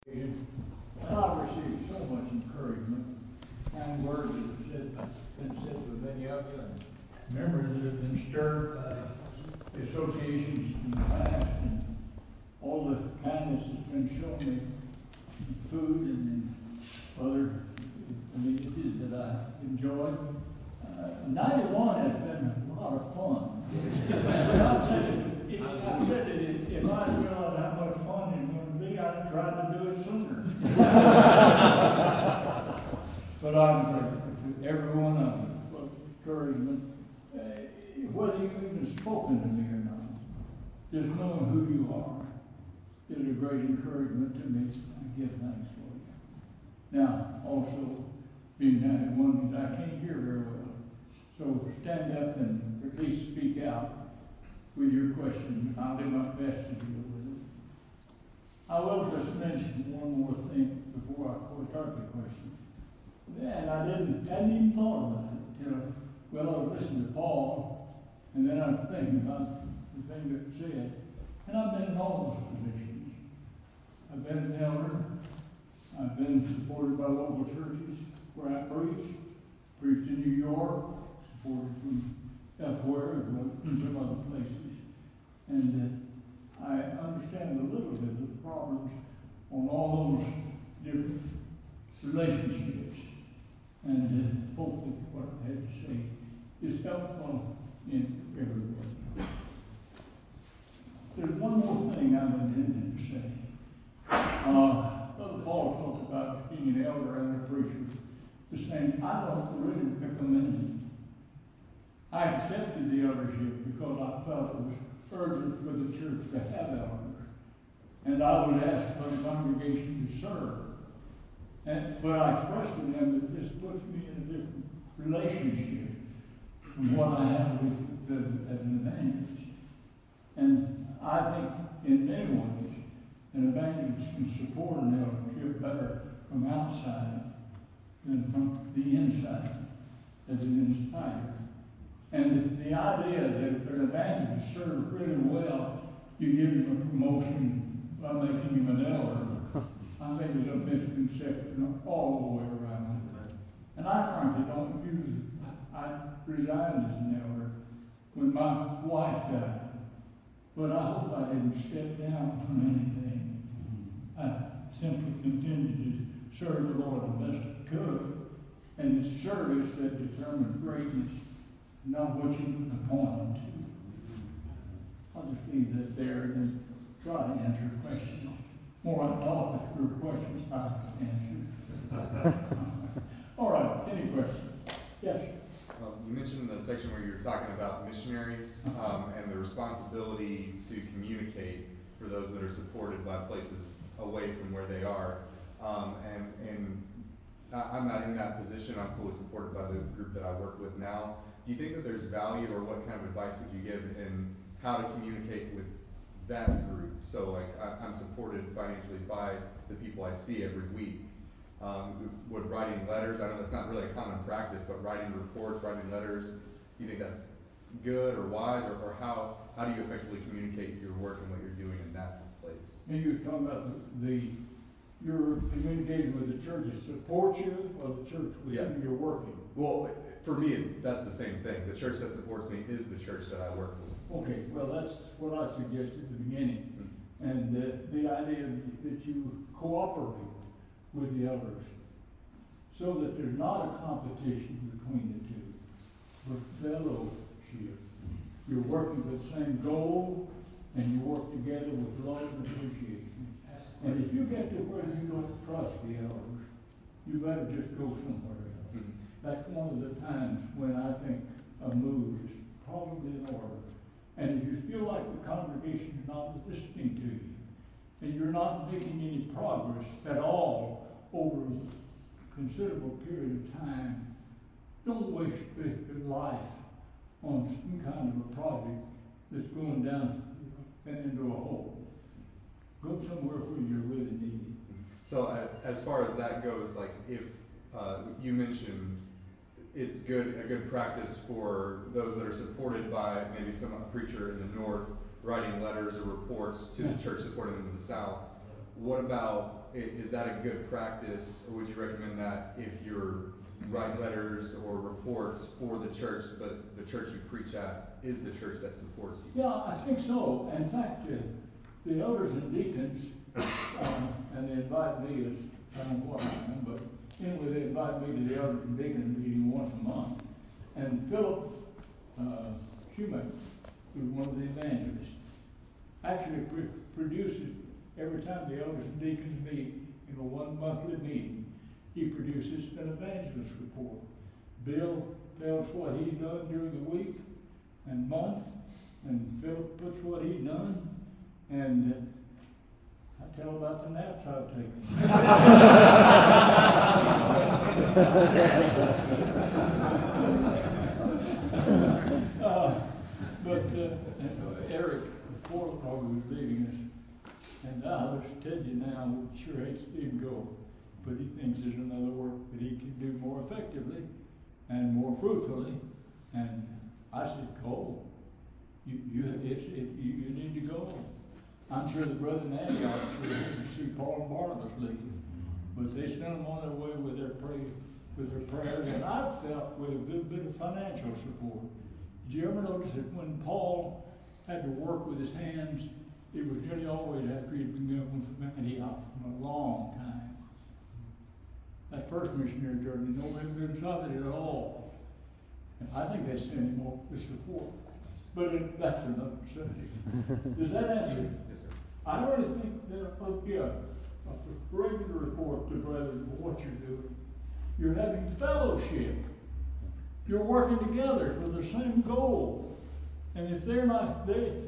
And I received so much encouragement and words that been said by many of you, and memories that have been stirred by the associations in the past, and all the kindness that's been shown me in food and in other amenities that I enjoyed. 91 has been a lot of fun. I've said it, if I realized how much fun it's going to be, I'd try to do it sooner. But I'm grateful to every one of you for encouragement, whether you've even spoken to me or not. Just knowing who you are is a great encouragement to me. I give thanks for you. Now, also, being 91 means I can't hear very well. So stand up and at least speak out with your question. I'll do my best to deal with it. I will just mention one more thing before I start the question. And I hadn't even thought about it until, I was listening to Paul, and then I was thinking about the thing that said. And I've been in all those positions. I've been an elder. I've been supported by local churches where I preached in New York, supported from elsewhere as well, in some other places. And I understand a little bit of the problems on all those different relationships. And hopefully what I had to say is helpful in every way. There's one more thing I'm intending to say. Brother Paul talked about being an elder and a preacher. The same, I don't really recommend it. I accepted the eldership because I felt it was urgent for the church to have elders. And I was asked by the congregation to serve. But I expressed to them that this puts me in a different relationship from what I have with as an evangelist. And I think in many ways, an evangelist can support an eldership better from outside than from the inside as an inspirer. And the idea that if an evangelist serves really well, you give him a promotion by making him an elder, I think is a misconception all the way around. And I frankly don't use it. I resigned as an elder when my wife died. But I hope I didn't step down from anything. I simply continued to serve the Lord the best I could. And it's service that determines greatness, not what you appoint to. I'll just leave that there and try to answer questions. More I talk, the fewer questions I answer. All right, any questions? Yes. You mentioned in the section where you were talking about missionaries and the responsibility to communicate for those that are supported by places away from where they are. And I'm not in that position. I'm fully supported by the group that I work with now. Do you think that there's value, or what kind of advice would you give in how to communicate with that group? So like I'm supported financially by the people I see every week. Would writing letters, I know that's not really a common practice, but writing reports, writing letters, do you think that's good or wise, or how do you effectively communicate your work and what you're doing in that place? And you're talking about you're communicating with the church that supports you, or the church with whom you're working? Well, for me, that's the same thing. The church that supports me is the church that I work with. Okay, well, that's what I suggested at the beginning. Mm-hmm. And the idea that you cooperate with the others so that there's not a competition between the two, but fellowship. You're working for the same goal, and you work together with love and appreciation. And if you get to where you don't trust the elders, you better just go somewhere else. Mm-hmm. That's one of the times when I think a move is probably in order. And if you feel like the congregation is not listening to you, and you're not making any progress at all over a considerable period of time, don't waste your life on some kind of a project that's going down and into a hole. Go somewhere where you're really needed. So as far as that goes, like if you mentioned it's a good practice for those that are supported by maybe a preacher in the north writing letters or reports to the church supporting them in the south. What about is that a good practice, or would you recommend that if you're writing letters or reports for the church, but the church you preach at is the church that supports you? Yeah, I think so. In fact, the elders and deacons, and they invite me as, I don't know what I am, but anyway, they invite me to the elders and deacons meeting once a month. And Philip Schumann, who's one of the evangelists, actually produces, every time the elders and deacons meet, one monthly meeting, he produces an evangelist report. Bill tells what he's done during the week and month, and Philip puts what he's done, and I tell about the naps I've taken. Eric, before we was leaving us, and I'll just tell you now, he sure hates to see him go, but he thinks there's another work that he can do more effectively and more fruitfully. And I said, Cole, you need to go. I'm sure the brother in Antioch sure hated to see Paul and Barnabas leave, but they sent them on their way with their prayers, and I felt with a good bit of financial support. Did you ever notice that when Paul had to work with his hands, it was nearly always after he'd been gone from Antioch for a long time? That first missionary journey, no evidence of it at all. And I think they sent him off with support. But that's another subject. Does that answer? Yes, sir. I really think that a regular report to brethren for what you're doing. You're having fellowship. You're working together for the same goal. And if they're not,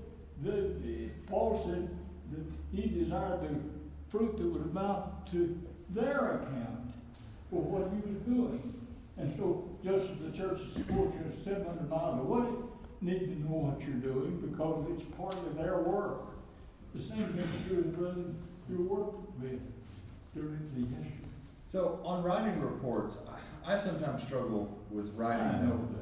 Paul said that he desired the fruit that would amount to their account for what he was doing. And so, just as the church is supporting you 700 miles away, need to know what you're doing because it's part of their work. The same thing is true of the brethren you work with during the history. So, on writing reports, I sometimes struggle with writing I them. know that.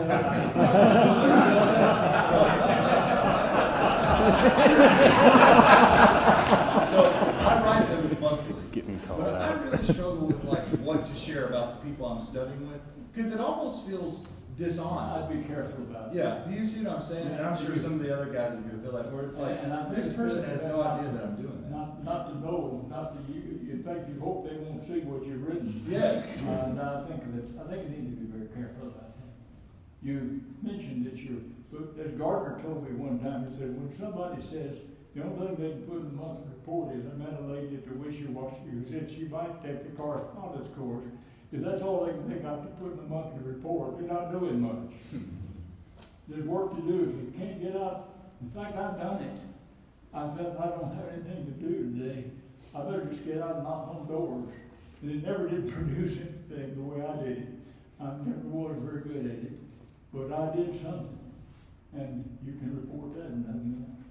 So I write them monthly. Getting called but I out. really struggle with what to share about the people I'm studying with because it almost feels dishonest. I'd be careful about that. Yeah, do you see what I'm saying? And I'm sure some of the other guys would feel like where it's like And I think this person has no idea that I'm doing that. Not to know, not to you. In fact, you hope they won't see what you've written. Yes. And I think you need to be very careful about that. You mentioned that as Gardner told me one time, he said, when somebody says, the only thing they can put in the monthly report is I met a lady at the Wishy-Washy who said she might take the correspondence course. If that's all they can think of to put in the monthly report, they're not doing much. There's work to do if you can't get out. In fact, I've done it. I felt I don't have anything to do today. I better just get out and knock on doors. And it never did produce anything the way I did it. I never was very good at it. But I did something. And you can report that and nothing else.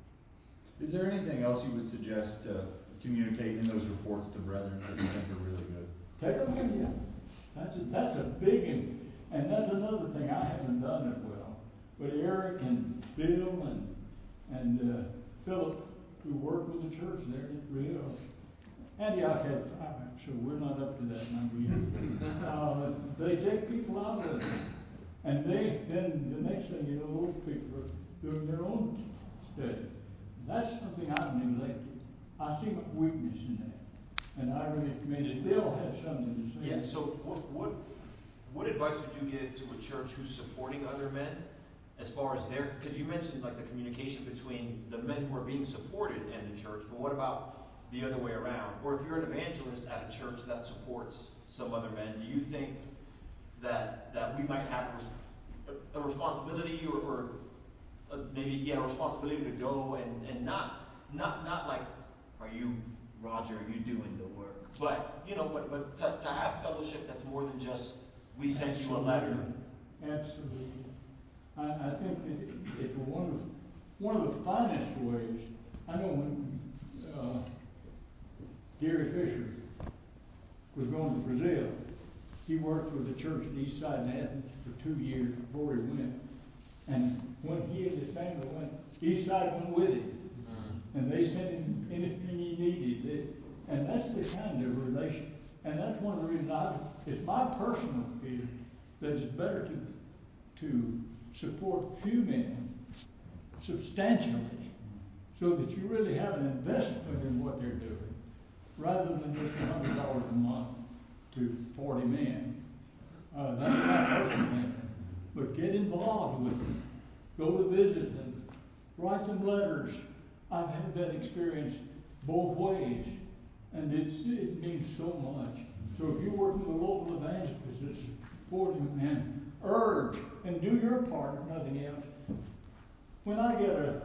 Is there anything else you would suggest to communicate in those reports to brethren that you think are really good? Take them with you. That's a big and that's another thing. I haven't done it well. But Eric and Bill and Philip, who work with the church there at Rio, Antioch had 5, so we're not up to that number yet. They take people out with them. And then the next thing you know, those people are doing their own study. That's something I've neglected. I see my weakness in that. And I really commend it. Bill had something to say. Yeah, so what advice would you give to a church who's supporting other men as far as because you mentioned like the communication between the men who are being supported and the church, but what about the other way around? Or if you're an evangelist at a church that supports some other men, do you think that we might have a responsibility or maybe a responsibility to go and not like, are you Roger, are you doing the work? But but to have fellowship that's more than just we sent you a letter. Absolutely. I think that it's one of the finest ways. I know when Gary Fisher was going to Brazil, he worked with the church at East Side in Athens for 2 years before he went. And when he and his family went, East Side went with him. And they sent him anything he needed. And that's the kind of relation, and that's one of the reasons it's my personal feeling that it's better to support few men substantially so that you really have an investment in what they're doing, rather than just $100 a month to 40 men. That's my personal thing. But get involved with them. Go to visit them. Write them letters. I've had that experience both ways. And it means so much. So if you're working with a local evangelist that's supporting them, and urge and do your part, if nothing else. When I get a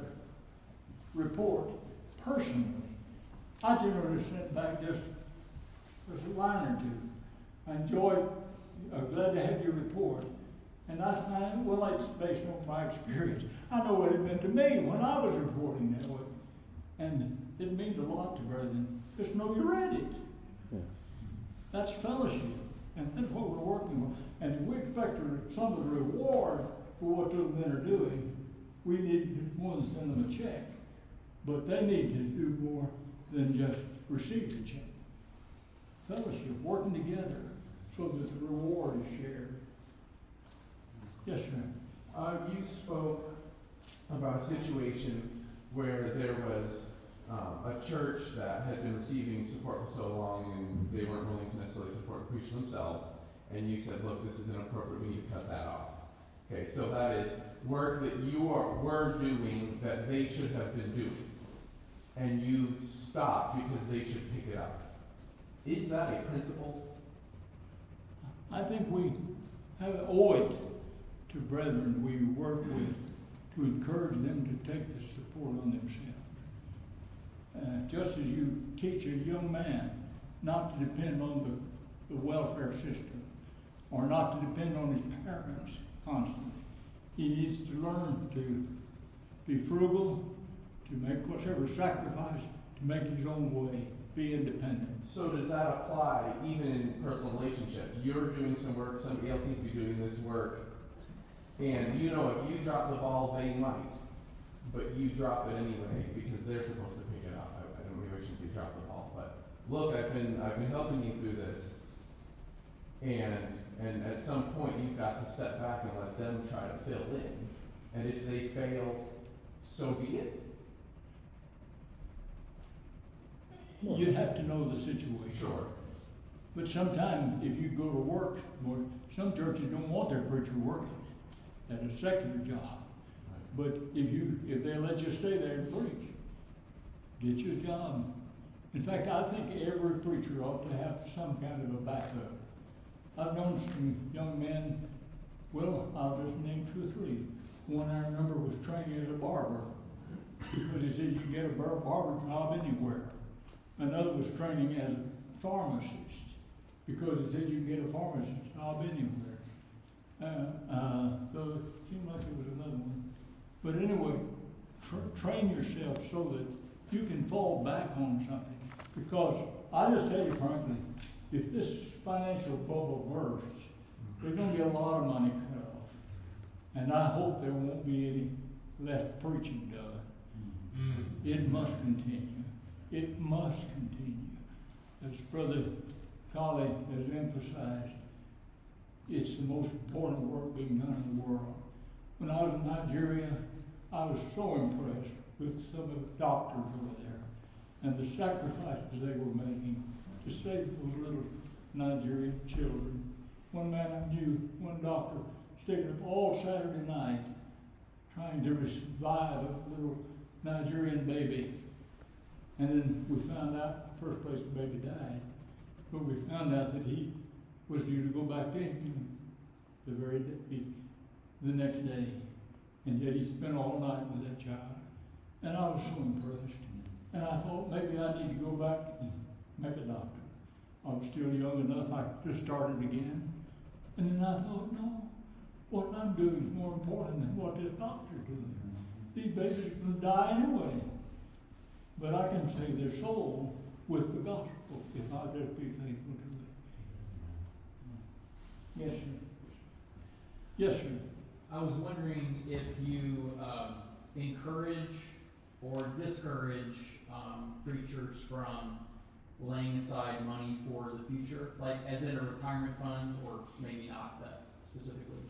report personally, I generally send back just a line or two. I enjoy, glad to have your report. And I find, well, it's based on my experience. I know what it meant to me when I was reporting that way. And it means a lot to brethren. Just know you read it. Yeah. That's fellowship. And that's what we're working on. And if we expect some of the reward for what those men are doing, we need more than send them a check. But they need to do more than just receive the check. Fellowship, working together so that the reward is shared. Yes, sir. You spoke about a situation where there was a church that had been receiving support for so long and they weren't willing to necessarily support the preacher themselves. And you said, look, this is inappropriate, we need to cut that off. Okay, so that is work that were doing that they should have been doing. And you stopped because they should pick it up. Is that a principle? I think we owe it to brethren we work with to encourage them to take the support on themselves. Just as you teach a young man not to depend on the welfare system or not to depend on his parents constantly. He needs to learn to be frugal, to make whatever sacrifice, to make his own way, be independent. So does that apply even in personal relationships? You're doing some work, somebody else needs to be doing this work, and you know if you drop the ball, they might, but you drop it anyway because they're supposed to pick it up. I don't maybe I shouldn't say drop the ball, but look, I've been helping you through this, and at some point you've got to step back and let them try to fill in, and if they fail, so be it. You'd have to know the situation. Sure. But sometimes if you go to work, some churches don't want their preacher working at a secular job. Right. But if they let you stay there and preach, get you a job. In fact, I think every preacher ought to have some kind of a backup. I've known some young men, well, I'll just name 2 or 3. One I remember was training as a barber because he said you can get a barber job anywhere. Another was training as a pharmacist because he said you can get a pharmacist job anywhere. So it seemed like it was another one. But anyway, train yourself so that you can fall back on something. Because I just tell you frankly, if this financial bubble bursts, there's going to be a lot of money cut off. And I hope there won't be any left preaching done. Mm-hmm. It must continue. It must continue. As Brother Colley has emphasized, it's the most important work being done in the world. When I was in Nigeria, I was so impressed with some of the doctors over there and the sacrifices they were making to save those little Nigerian children. One man I knew, one doctor, stayed up all Saturday night trying to revive a little Nigerian baby. And then we found out, first place the baby died, but we found out that he was due to go back to England the next day. And yet he spent all night with that child. And I was so impressed. And I thought maybe I need to go back and make a doctor. I was still young enough, I just started again. And then I thought, no, what I'm doing is more important than what this doctor's doing. These babies are going to die anyway. But I can save their soul with the gospel if I just be faithful to it. Yes, sir. Yes, sir. I was wondering if you encourage or discourage preachers from laying aside money for the future, like as in a retirement fund, or maybe not that specifically?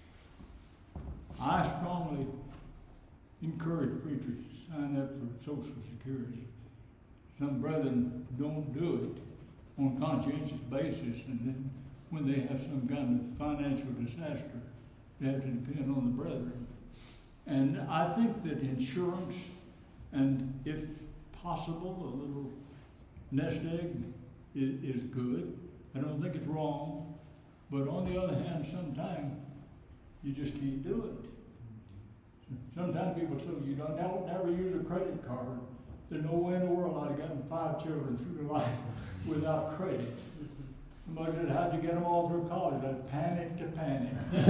I strongly encourage preachers to sign up for Social Security. Some brethren don't do it on a conscientious basis, and then when they have some kind of financial disaster, they have to depend on the brethren. And I think that insurance, and if possible, a little nest egg is good. I don't think it's wrong. But on the other hand, sometimes you just can't do it. Sometimes people say, you don't never use a credit card. There's no way in the world I'd have gotten 5 children through life without credit. Somebody said, how'd you get them all through college? I panic to panic.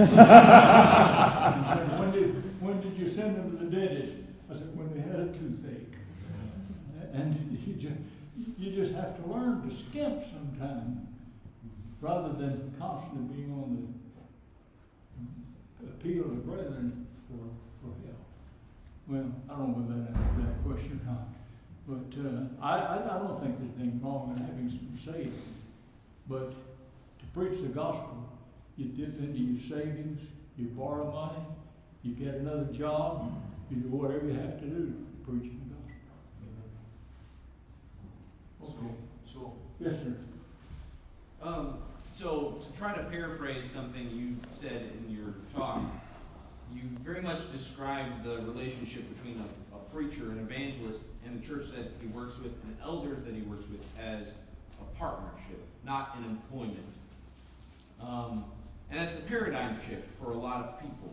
And said, when did you send them to the dentist? I said, when we had a toothache. And you just have to learn to skimp sometime, rather than constantly being on the appeal to brethren for help. Well, I don't know whether that answers that question or not. But I don't think there's anything wrong in having some savings. But to preach the gospel, you dip into your savings, you borrow money, you get another job, you do whatever you have to do to preach the gospel. Okay. So, Yes, sir. So to try to paraphrase something you said in your talk, you very much described the relationship between a preacher, an evangelist, and the church that he works with, and elders that he works with, as a partnership, not an employment. And that's a paradigm shift for a lot of people.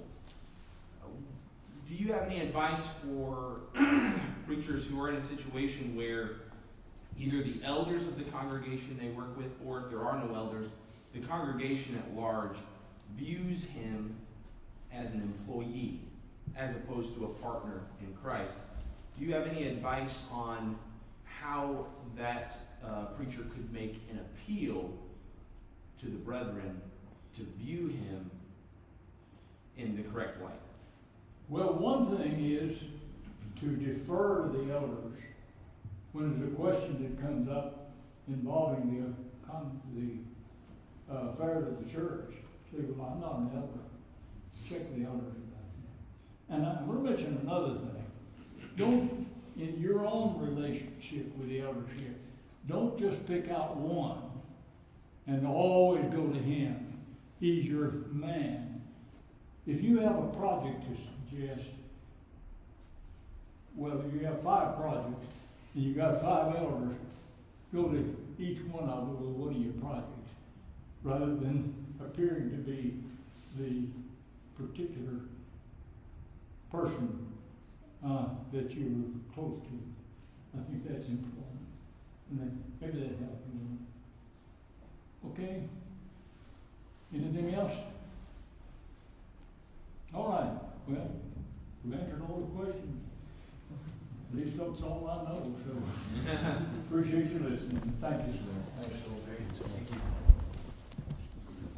Do you have any advice for preachers who are in a situation where either the elders of the congregation they work with, or if there are no elders, the congregation at large views him as an employee as opposed to a partner in Christ? Do you have any advice on how that preacher could make an appeal to the brethren to view him in the correct light? Well, one thing is to defer to the elders when there's a question that comes up involving the affairs of the church. Say, well, I'm not an elder. Check the elders about that. And I'm going to mention another thing. Don't, in your own relationship with the eldership, don't just pick out one and always go to him. He's your man. If you have a project to suggest, well, you have 5 projects and you got 5 elders, go to each one of them with one of your projects, rather than appearing to be the particular person that you're close to. I think that's important. And then maybe that helps you. Okay? Anything else? All right. Well, we've answered all the questions. At least that's all I know. So appreciate you listening. Thank you, sir. Thank you.